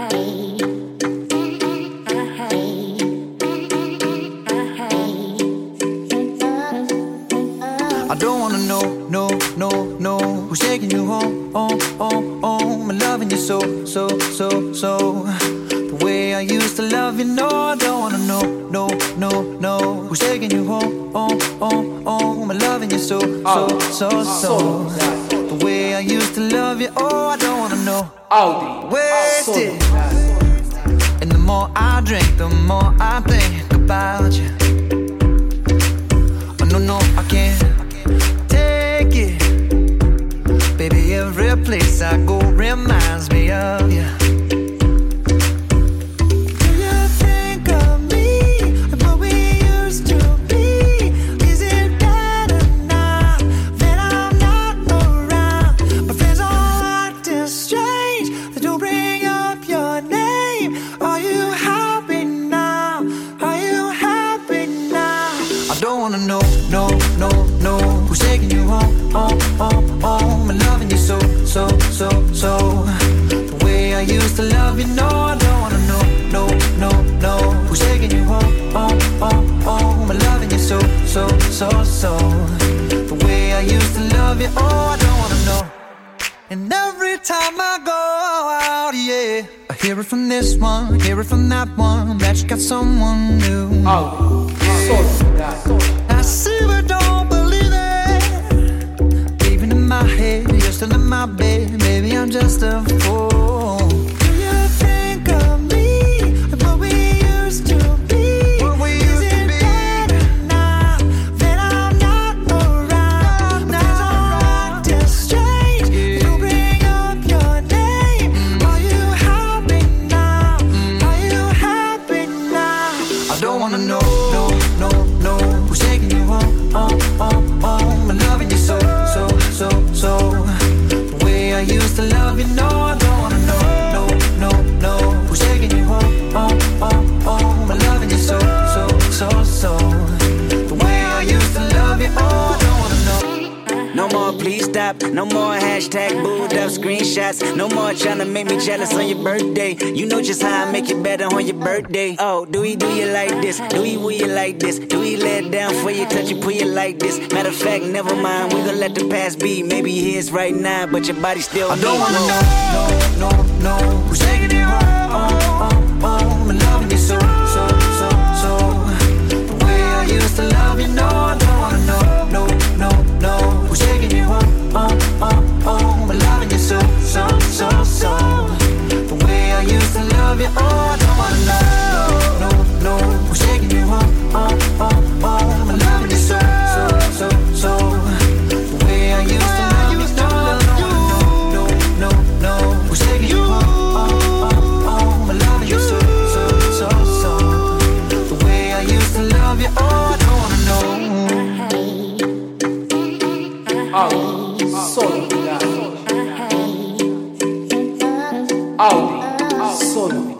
I don't wanna know, no, no, no, who's taking you home, I'm loving you so. The way I used to love you, no, I don't wanna know, no, no, no, who's taking you home, I'm loving you so. The way I used to love you, oh, I don't wanna know. Wasted. And the more I drink, the more I think about you. Oh, no, I can't take it. Baby, every place I go reminds me of you. Do you think of me and what we used to be? Is it better now that I'm not around? My friends all acting strange, they don't bring up your name. Are you happy now? Are you happy now? I don't wanna know, no, no, no, who's taking you home, I'm loving you so. The way I used to love you, no, I don't wanna know, no, no, no, who's taking you home, I'm loving you so. The way I used to love you, oh, I don't wanna know. And every time I go out, yeah, I hear it from this one, hear it from that one, that you got someone new. I see but don't believe it. Even in my head, you're still in my bed. Maybe I'm just a fool. Do you think of me and what we used to be? Is it better now that I'm not around? Now I'm acting strange, you bring up your name. Are you happy now? Are you happy now? I don't wanna know, no, no, no, who's taking you home, I'm loving you so. The way I used to love you, no, I don't wanna know, no, no, no, who's taking you home, I'm loving you so. The way I used to love you, oh, I don't wanna know. No more please stop, no more hashtag booed up screenshots. No more trying to make me jealous on your birthday. You know just how I make it better on your birthday. Oh, do you like this? Do you will you like this? Do you let it down for you, touch you, pull you like this? Matter of fact, never mind, we gon' let the past be. Maybe here's right now, but your body still I don't wanna know, no, no, no, who's taking you home, I'm loving you so. The way I used to love you, no, I don't wanna know, no, no, no, who's taking you home, I'm loving you so. The way I used to love you, oh, I don't wanna know, no, no, who's taking you home, I'm loving you so. The way I used to love you, no, no, who's taking you home, I'm loving you so. The way I used to love you, oh, I don't wanna know. Solo.